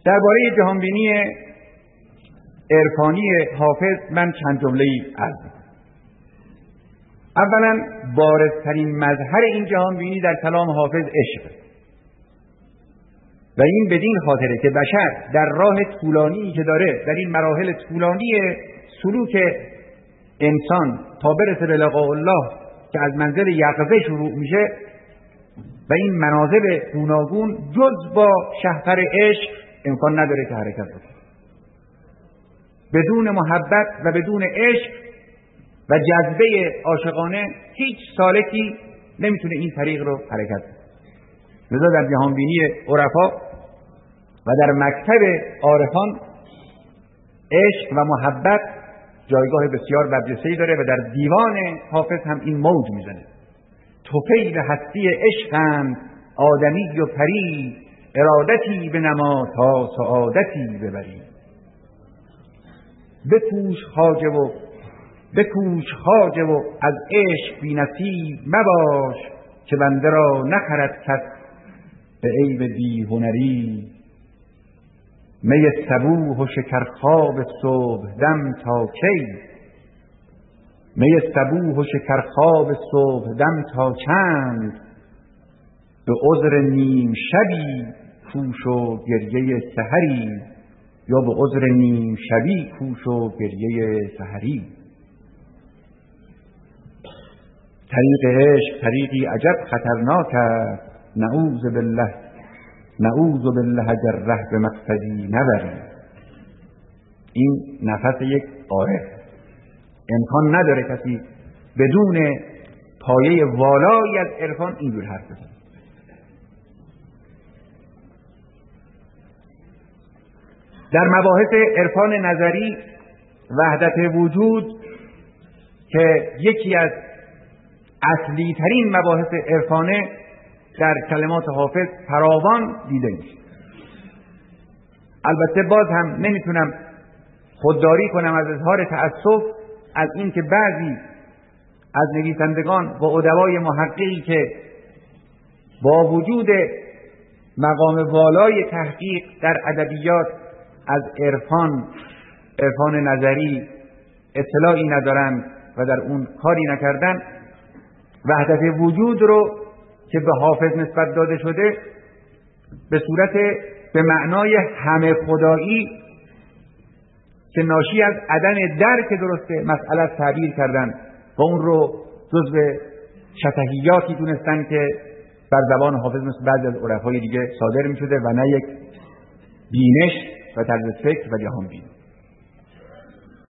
درباره جهانبینی عرفانی حافظ من چند جمله‌ای عرض می‌کنم. اولا بارزترین مظهر این جهانبینی در کلام حافظ عشق و این بدین خاطره که بشر در راه طولانی که داره، در این مراحل طولانی سلوک انسان تا برسه به لقاء الله که از منزل یقظه شروع میشه و این منازل گوناگون جز با شهپر عشق امکان نداره که حرکت بکنه. بدون محبت و بدون عشق و جذبه عاشقانه هیچ سالکی نمیتونه این طریق رو حرکت بکنه. لذا در جهانبینی عرفا و در مکتب عارفان عشق و محبت جایگاه بسیار برجسته‌ای داره و در دیوان حافظ هم این موج میزنه. طفیل هستی عشقند آدمی و پری، ارادتی به نما تا سعادتی ببری. بکوش خواجه و از عشق بی نصیب مباش، که بنده را نخرد کس به عیب بی هنری. می صبوح و شکرخواب صبح دم تا کی، می صبوح و شکرخواب صبح دم تا چند، به عذر نیم شبی کوش و گریه سحری، یا به عذر نیم شبی کوش و گریه سحری. طریق عشق طریقی عجب خطرناک است، نعوذ بالله اگر ره به مقصدی نبری. این نفس یک عارف. امکان نداره کسی بدون پایه والایی از عرفان اینجور حرف بزنه. در مباحث عرفان نظری وحدت وجود که یکی از اصلی ترین مباحث عرفانه در کلمات حافظ فراوان دیده میشه. البته باز هم نمیتونم خودداری کنم از اظهار تأسف از این که بعضی از نویسندگان و ادبای محققی که با وجود مقام والای تحقیق در ادبیات از عرفان نظری اطلاعی ندارند و در اون کاری نکردن، وحدت وجود رو که به حافظ نسبت داده شده به صورت به معنای همه خدایی که ناشی از عدم درک درسته مسئله تعبیر کردن و اون رو جزو شفهیاتی دونستن که بر زبان حافظ مثل بعضی از عرفای دیگه صادر می شده و نه یک بینش و طرز فکر و جهان بینی.